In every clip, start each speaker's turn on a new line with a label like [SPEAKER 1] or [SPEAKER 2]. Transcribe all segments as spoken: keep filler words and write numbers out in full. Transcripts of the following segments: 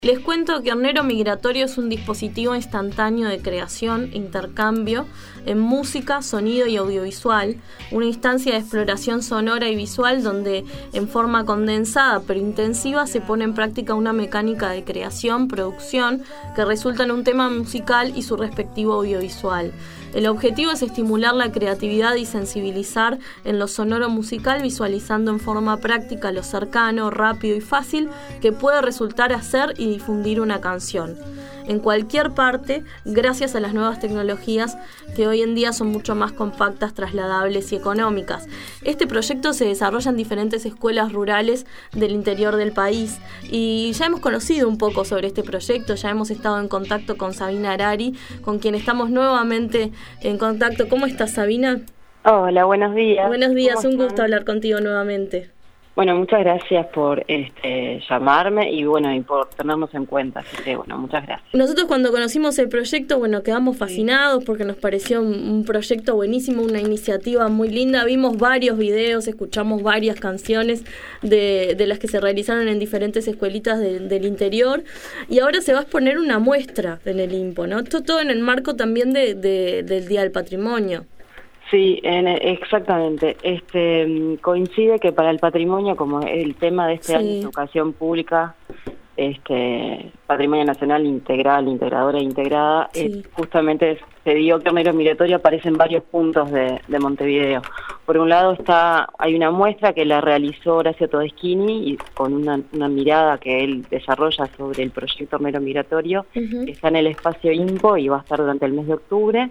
[SPEAKER 1] Les cuento que Hornero Migratorio es un dispositivo instantáneo de creación e intercambio en música, sonido y audiovisual, una instancia de exploración sonora y visual donde en forma condensada pero intensiva se pone en práctica una mecánica de creación, producción, que resulta en un tema musical y su respectivo audiovisual. El objetivo es estimular la creatividad y sensibilizar en lo sonoro musical, visualizando en forma práctica lo cercano, rápido y fácil que puede resultar hacer y difundir una canción en cualquier parte, gracias a las nuevas tecnologías que hoy en día son mucho más compactas, trasladables y económicas. Este proyecto se desarrolla en diferentes escuelas rurales del interior del país y ya hemos conocido un poco sobre este proyecto, ya hemos estado en contacto con Sabina Arari, con quien estamos nuevamente en contacto. ¿Cómo estás, Sabina?
[SPEAKER 2] Hola, buenos días.
[SPEAKER 1] Buenos días, un gusto hablar contigo nuevamente.
[SPEAKER 2] Bueno, muchas gracias por este, llamarme y bueno y por tenernos en cuenta, así que bueno, muchas gracias.
[SPEAKER 1] Nosotros cuando conocimos el proyecto, bueno, quedamos fascinados porque nos pareció un, un proyecto buenísimo, una iniciativa muy linda. Vimos varios videos, escuchamos varias canciones de, de las que se realizaron en diferentes escuelitas de, del interior y ahora se va a exponer una muestra en el IMPO, ¿no? Esto todo en el marco también de, de, del Día del Patrimonio.
[SPEAKER 2] Sí, en, exactamente. Este coincide que para el patrimonio, como el tema de este sí. año de educación pública, este patrimonio nacional integral, integradora e integrada, sí. eh, justamente se dio que Hornero Migratorio aparece en varios puntos de, de Montevideo. Por un lado está hay una muestra que la realizó Horacio Todeschini y con una, una mirada que él desarrolla sobre el proyecto Hornero Migratorio. Uh-huh. Está en el espacio IMPO y va a estar durante el mes de octubre.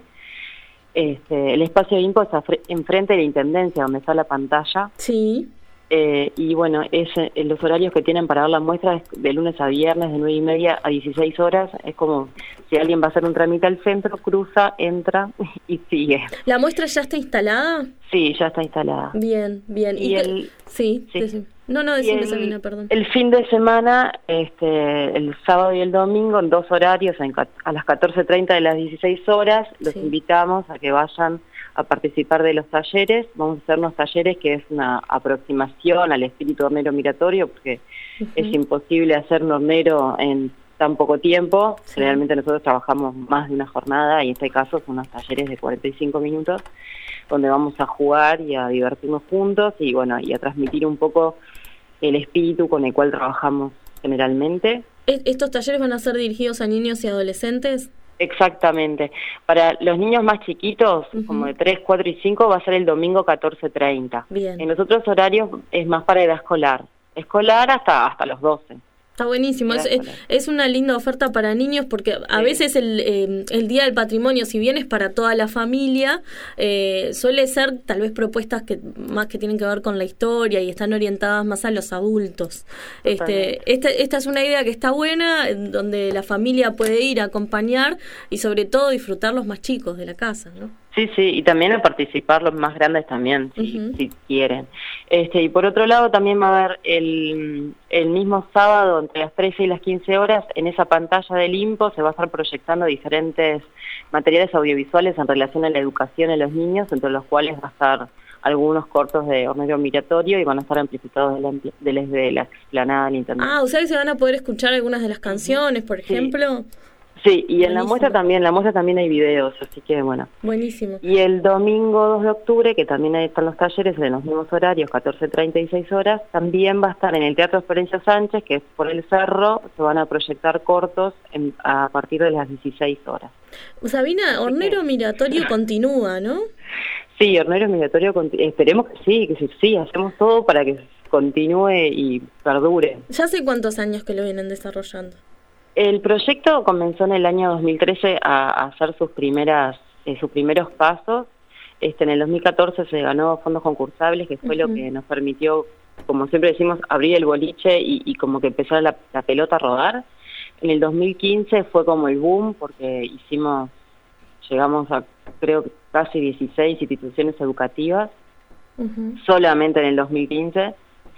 [SPEAKER 2] Este, el espacio de IMPO está enfrente de la Intendencia, donde está la pantalla.
[SPEAKER 1] Sí.
[SPEAKER 2] Eh, y bueno, es, eh, los horarios que tienen para dar la muestra es de lunes a viernes, de nueve y media a dieciséis horas. Es como si alguien va a hacer un trámite al centro, cruza, entra y sigue.
[SPEAKER 1] ¿La muestra ya está instalada?
[SPEAKER 2] Sí, ya está instalada.
[SPEAKER 1] Bien, bien.
[SPEAKER 2] Y, y el,
[SPEAKER 1] que, sí, sí. No, no, decime, Sabina, perdón.
[SPEAKER 2] El fin de semana, este, el sábado y el domingo, en dos horarios, en, a las catorce treinta de las dieciséis horas, los sí. invitamos a que vayan a participar de los talleres. Vamos a hacer unos talleres que es una aproximación al espíritu hornero migratorio, porque uh-huh. es imposible hacer un hornero en tan poco tiempo. Sí. Generalmente nosotros trabajamos más de una jornada y en este caso son unos talleres de cuarenta y cinco minutos, donde vamos a jugar y a divertirnos juntos y bueno, y a transmitir un poco el espíritu con el cual trabajamos generalmente.
[SPEAKER 1] ¿Estos talleres van a ser dirigidos a niños y adolescentes?
[SPEAKER 2] Exactamente. Para los niños más chiquitos, uh-huh. como de tres, cuatro y cinco, va a ser el domingo catorce treinta.
[SPEAKER 1] Bien.
[SPEAKER 2] En los otros horarios es más para edad escolar. Escolar hasta hasta los doce.
[SPEAKER 1] Está buenísimo, es, es una linda oferta para niños porque a sí. veces el, eh, el Día del Patrimonio, si bien es para toda la familia, eh, suele ser tal vez propuestas que más que tienen que ver con la historia y están orientadas más a los adultos. Este, esta, esta es una idea que está buena, donde la familia puede ir a acompañar y sobre todo disfrutar los más chicos de la casa, ¿no?
[SPEAKER 2] Sí, sí, y también a participar los más grandes también, si, uh-huh. si quieren. Este, y por otro lado también va a haber el, el mismo sábado, entre las trece y las quince horas, en esa pantalla del IMPO se va a estar proyectando diferentes materiales audiovisuales en relación a la educación de los niños, entre los cuales va a estar algunos cortos de Hornero Migratorio y van a estar amplificados de la, de la, de la explanada del internet.
[SPEAKER 1] Ah, o sea que se van a poder escuchar algunas de las canciones, por ejemplo.
[SPEAKER 2] Sí. Sí, y en la muestra también, en la muestra también hay videos, así que bueno.
[SPEAKER 1] Buenísimo.
[SPEAKER 2] Y el domingo dos de octubre, que también están los talleres en los mismos horarios, catorce treinta y seis horas, también va a estar en el Teatro Florencio Sánchez, que es por el Cerro, se van a proyectar cortos en, a partir de las dieciséis horas.
[SPEAKER 1] Sabina, Hornero Migratorio continúa, ¿no?
[SPEAKER 2] Sí, Hornero Migratorio, esperemos que sí, que sí, sí, hacemos todo para que continúe y perdure.
[SPEAKER 1] ¿Ya hace cuántos años que lo vienen desarrollando?
[SPEAKER 2] El proyecto comenzó en el año dos mil trece a, a hacer sus primeras eh, sus primeros pasos. Este, en el dos mil catorce se ganó fondos concursables, que fue uh-huh. lo que nos permitió, como siempre decimos, abrir el boliche y, y como que empezara la, la pelota a rodar. En el dos mil quince fue como el boom, porque hicimos, llegamos a creo que casi dieciséis instituciones educativas, uh-huh. solamente en el dos mil quince.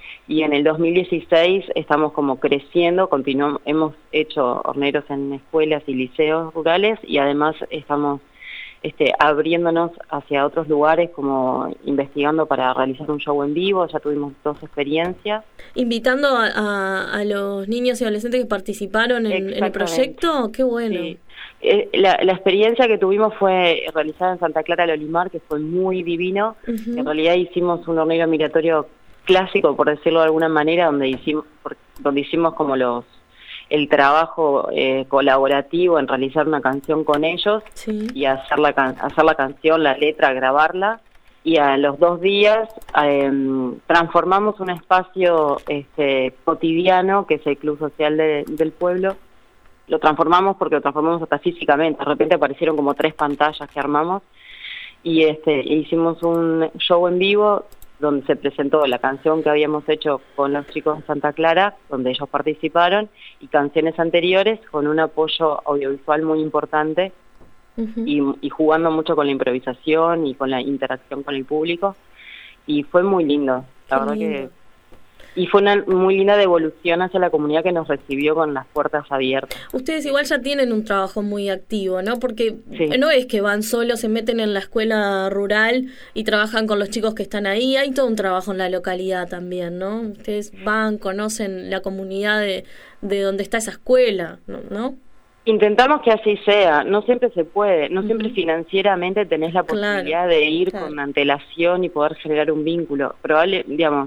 [SPEAKER 2] Y en el dos mil dieciséis estamos como creciendo, continuamos, hemos hecho horneros en escuelas y liceos rurales y además estamos este, abriéndonos hacia otros lugares, como investigando para realizar un show en vivo. Ya tuvimos dos experiencias.
[SPEAKER 1] Invitando a, a, a los niños y adolescentes que participaron en, en el proyecto. ¡Qué bueno!
[SPEAKER 2] Sí. Eh, la, la experiencia que tuvimos fue realizada en Santa Clara del Olimar, que fue muy divino. Uh-huh. En realidad hicimos un hornero migratorio clásico, por decirlo de alguna manera, donde hicimos, donde hicimos como los el trabajo eh, colaborativo en realizar una canción con ellos, sí, y hacer la, can hacer la canción, la letra, grabarla, y a los dos días eh, transformamos un espacio este, cotidiano, que es el Club Social de, del Pueblo. Lo transformamos porque lo transformamos hasta físicamente. De repente aparecieron como tres pantallas que armamos, y este hicimos un show en vivo donde se presentó la canción que habíamos hecho con los chicos de Santa Clara, donde ellos participaron, y canciones anteriores, con un apoyo audiovisual muy importante, uh-huh, y, y jugando mucho con la improvisación y con la interacción con el público, y fue muy lindo, la Qué verdad lindo. que... Y fue una muy linda devolución hacia la comunidad que nos recibió con las puertas abiertas.
[SPEAKER 1] Ustedes igual ya tienen un trabajo muy activo, ¿no? Porque sí, no es que van solos, se meten en la escuela rural y trabajan con los chicos que están ahí. Hay todo un trabajo en la localidad también, ¿no? Ustedes van, conocen la comunidad de, de donde está esa escuela, ¿no?
[SPEAKER 2] Intentamos que así sea. No siempre se puede. No uh-huh. siempre financieramente tenés la posibilidad claro, de ir claro. con antelación y poder generar un vínculo. Probable, digamos...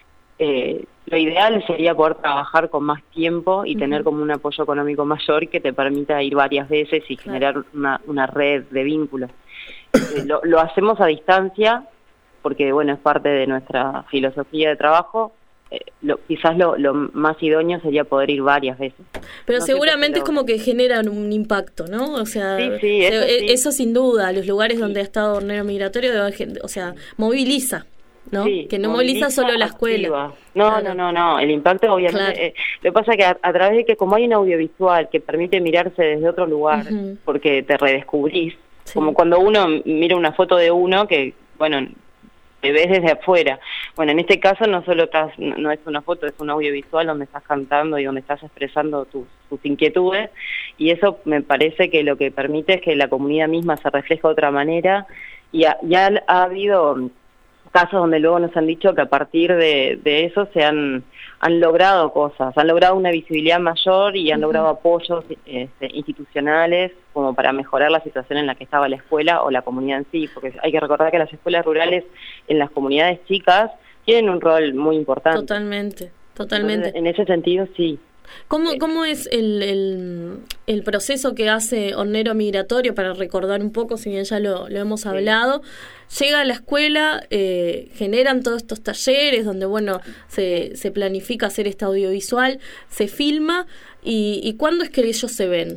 [SPEAKER 2] Eh, lo ideal sería poder trabajar con más tiempo y uh-huh. tener como un apoyo económico mayor que te permita ir varias veces y generar claro. una, una red de vínculos. Eh, lo, lo hacemos a distancia porque, bueno, es parte de nuestra filosofía de trabajo. Eh, lo, quizás lo, lo más idóneo sería poder ir varias veces.
[SPEAKER 1] Pero no seguramente es como que generan un impacto, ¿no? O sea,
[SPEAKER 2] sí, sí, eso,
[SPEAKER 1] se,
[SPEAKER 2] sí.
[SPEAKER 1] eso sin duda, los lugares sí. donde ha estado hornero migratorio, o sea, moviliza. ¿No?
[SPEAKER 2] Sí,
[SPEAKER 1] que no moviliza solo la escuela.
[SPEAKER 2] Activa. No, claro. no, no, no, el impacto obviamente, claro. eh, lo que pasa es que a, a través de que como hay un audiovisual que permite mirarse desde otro lugar, uh-huh. porque te redescubrís, sí. como cuando uno mira una foto de uno que, bueno, te ves desde afuera. Bueno, en este caso no solo estás, no es una foto, es un audiovisual donde estás cantando y donde estás expresando tus, tus inquietudes, y eso me parece que lo que permite es que la comunidad misma se refleje de otra manera, y ha, ya ha habido casos donde luego nos han dicho que a partir de, de eso se han, han logrado cosas, han logrado una visibilidad mayor y han uh-huh. logrado apoyos este, institucionales como para mejorar la situación en la que estaba la escuela o la comunidad en sí, porque hay que recordar que las escuelas rurales en las comunidades chicas tienen un rol muy importante.
[SPEAKER 1] Totalmente, totalmente.
[SPEAKER 2] Entonces, en ese sentido, sí.
[SPEAKER 1] ¿Cómo, cómo es el, el, el proceso que hace Hornero Migratorio, para recordar un poco, si bien ya lo, lo hemos hablado? Sí. Llega a la escuela, eh, generan todos estos talleres donde, bueno, se, se planifica hacer este audiovisual, se filma, y, y ¿cuándo es que ellos se ven?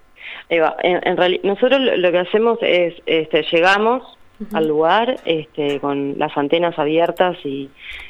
[SPEAKER 2] Eva, en, en realidad, nosotros lo que hacemos es, este, llegamos uh-huh. al lugar este, con las antenas abiertas y...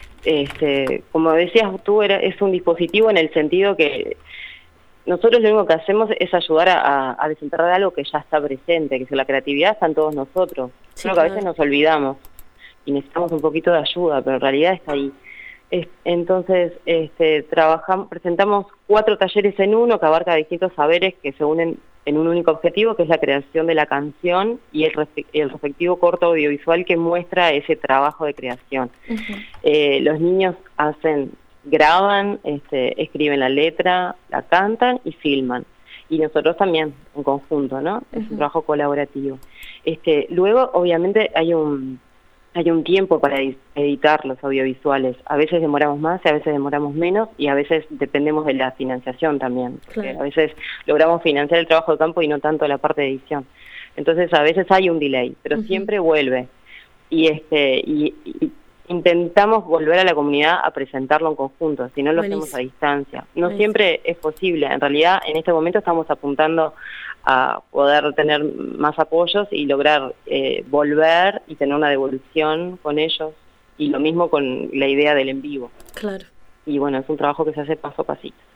[SPEAKER 2] Este, como decías tú, era, es un dispositivo en el sentido que nosotros lo único que hacemos es ayudar a, a desenterrar algo que ya está presente, que si la creatividad está en todos nosotros. Sí, Creo que claro. a veces nos olvidamos y necesitamos un poquito de ayuda, pero en realidad está ahí. Es, entonces, este, trabajamos, presentamos cuatro talleres en uno que abarca distintos saberes que se unen en un único objetivo, que es la creación de la canción y el, respe- el respectivo corto audiovisual que muestra ese trabajo de creación. Uh-huh. Eh, los niños hacen, graban, este, escriben la letra, la cantan y filman. Y nosotros también, en conjunto, ¿no? Uh-huh. Es un trabajo colaborativo. Este, luego, obviamente, hay un... Hay un tiempo para editar los audiovisuales. A veces demoramos más y a veces demoramos menos, y a veces dependemos de la financiación también. Claro. A veces logramos financiar el trabajo de campo y no tanto la parte de edición. Entonces a veces hay un delay, pero uh-huh. siempre vuelve. Y este y, y intentamos volver a la comunidad a presentarlo en conjunto, si no lo Buenísimo. hacemos a distancia. No Buenísimo. siempre es posible. En realidad, en este momento estamos apuntando a poder tener más apoyos y lograr eh, volver y tener una devolución con ellos, y lo mismo con la idea del en vivo.
[SPEAKER 1] Claro.
[SPEAKER 2] Y bueno, es un trabajo que se hace paso a pasito.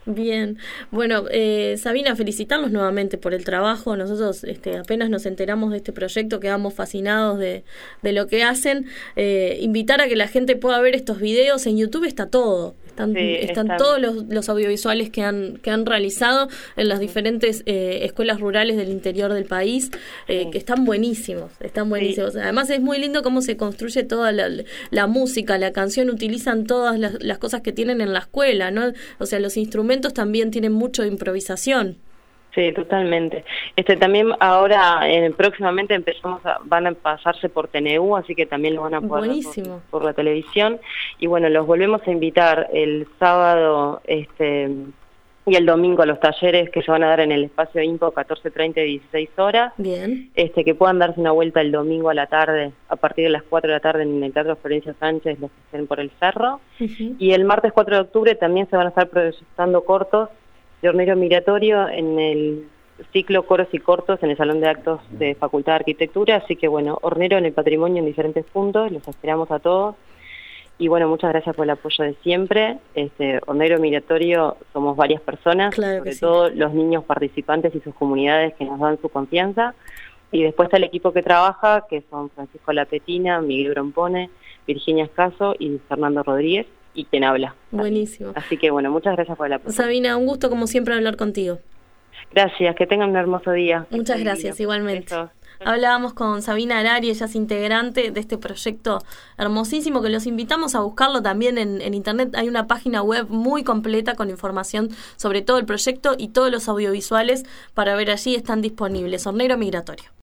[SPEAKER 1] Bien, bueno, eh, Sabina, felicitarlos nuevamente por el trabajo. Nosotros este, apenas nos enteramos de este proyecto, quedamos fascinados de, de lo que hacen. Eh, invitar a que la gente pueda ver estos videos. En YouTube está todo, están,
[SPEAKER 2] sí,
[SPEAKER 1] están
[SPEAKER 2] está.
[SPEAKER 1] todos los, los audiovisuales que han, que han realizado en las diferentes eh, escuelas rurales del interior del país, eh, sí. que están buenísimos, están buenísimos. Sí. Además es muy lindo cómo se construye toda la, la música, la canción, utilizan todas las, las cosas que tienen en la escuela, ¿no? O sea, los instrumentos también tienen mucho de improvisación.
[SPEAKER 2] Sí, totalmente. Este también ahora eh, próximamente empezamos a, van a pasarse por T N U, así que también lo van a poder ver por, por la televisión. Y bueno, los volvemos a invitar el sábado este y el domingo a los talleres que se van a dar en el espacio INPO catorce treinta y dieciséis horas.
[SPEAKER 1] Bien.
[SPEAKER 2] Este que puedan darse una vuelta el domingo a la tarde, a partir de las cuatro de la tarde en el Teatro Florencia Sánchez, los que estén por el cerro. Uh-huh. Y el martes cuatro de octubre también se van a estar proyectando cortos de Hornero Migratorio en el ciclo Coros y Cortos en el Salón de Actos de Facultad de Arquitectura. Así que bueno, Hornero en el patrimonio en diferentes puntos, los esperamos a todos. Y bueno, muchas gracias por el apoyo de siempre. Este, Hornero Migratorio somos varias personas,
[SPEAKER 1] claro
[SPEAKER 2] sobre
[SPEAKER 1] sí.
[SPEAKER 2] todo los niños participantes y sus comunidades que nos dan su confianza. Y después está el equipo que trabaja, que son Francisco Lapetina, Miguel Brompone, Virginia Escaso y Fernando Rodríguez, y quien habla.
[SPEAKER 1] Buenísimo.
[SPEAKER 2] Así que bueno, muchas gracias por el apoyo.
[SPEAKER 1] Sabina, un gusto como siempre hablar contigo.
[SPEAKER 2] Gracias, que tengan un hermoso día.
[SPEAKER 1] Muchas gracias,
[SPEAKER 2] lindo.
[SPEAKER 1] igualmente.
[SPEAKER 2] Eso.
[SPEAKER 1] Hablábamos con Sabina Arari, ella es integrante de este proyecto hermosísimo que los invitamos a buscarlo también en, en internet. Hay una página web muy completa con información sobre todo el proyecto y todos los audiovisuales para ver allí, están disponibles. Hornero Migratorio.